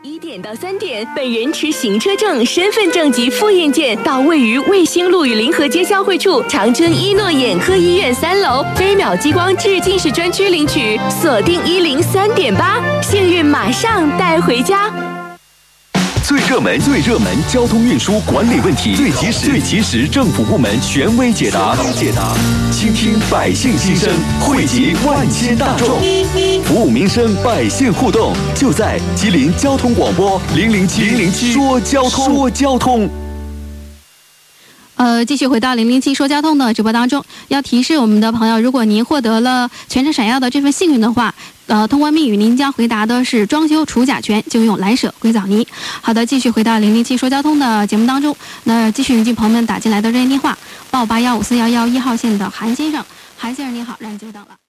1点到3点，本人持行车证、身份证及复印件到位于卫星路与临河街交汇处长春一诺眼科医院3楼飞秒激光至近视专区领取，锁定103.8，幸运马上带回家。 最热门交通运输管理问题，最及时政府部门权威解答，倾听百姓心声，汇集万千大众，服务民生，百姓互动，就在吉林交通广播007说交通。 继续回到007说交通的直播当中，要提示我们的朋友，如果您获得了全程闪耀的这份幸运的话，通关密语您将回答的是装修除甲醛就用蓝舍硅藻泥。好的，继续回到007说交通的节目当中，那继续迎接朋友们打进来的热线电话，88154111号线的韩先生您好，让您久等了。